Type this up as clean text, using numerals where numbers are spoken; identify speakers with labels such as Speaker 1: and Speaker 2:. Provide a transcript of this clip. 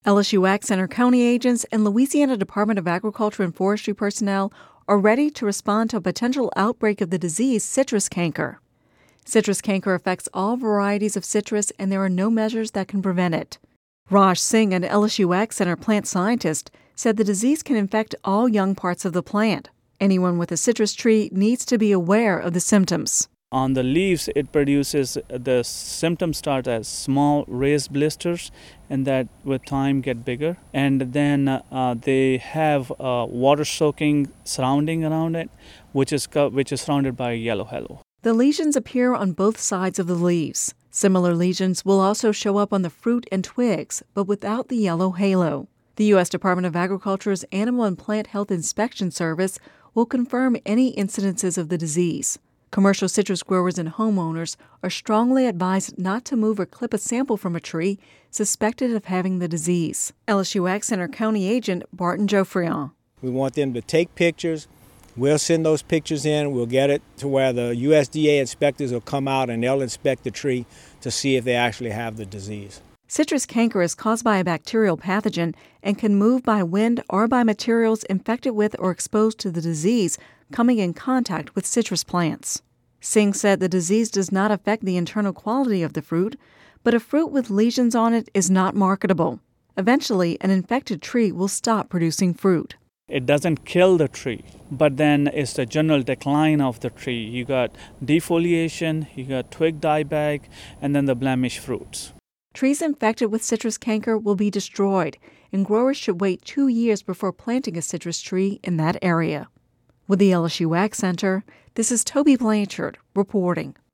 Speaker 1: LSU Ag Center county agents and Louisiana Department of Agriculture and Forestry personnel are ready to respond to a potential outbreak of the disease citrus canker. Citrus canker affects all varieties of citrus, and there are no measures that can prevent it. Raj Singh, an LSU Ag Center plant scientist, said the disease can infect all young parts of the plant. Anyone with a citrus tree needs to be aware of the symptoms.
Speaker 2: On the leaves, it produces, the symptoms start as small raised blisters, and that with time get bigger. And then they have water-soaking surrounding around it, which is surrounded by yellow halo.
Speaker 1: The lesions appear on both sides of the leaves. Similar lesions will also show up on the fruit and twigs, but without the yellow halo. The U.S. Department of Agriculture's Animal and Plant Health Inspection Service will confirm any incidences of the disease. Commercial citrus growers and homeowners are strongly advised not to move or clip a sample from a tree suspected of having the disease. LSU Ag Center County Agent Barton Geoffrion.
Speaker 3: We want them to take pictures. We'll send those pictures in. We'll get it to where the USDA inspectors will come out and they'll inspect the tree to see if they actually have the disease.
Speaker 1: Citrus canker is caused by a bacterial pathogen and can move by wind or by materials infected with or exposed to the disease coming in contact with citrus plants. Singh said the disease does not affect the internal quality of the fruit, but a fruit with lesions on it is not marketable. Eventually, an infected tree will stop producing fruit.
Speaker 2: It doesn't kill the tree, but then it's the general decline of the tree. You got defoliation, you got twig dieback, and then the blemish fruits.
Speaker 1: Trees infected with citrus canker will be destroyed, and growers should wait 2 years before planting a citrus tree in that area. With the LSU Ag Center, this is Toby Blanchard reporting.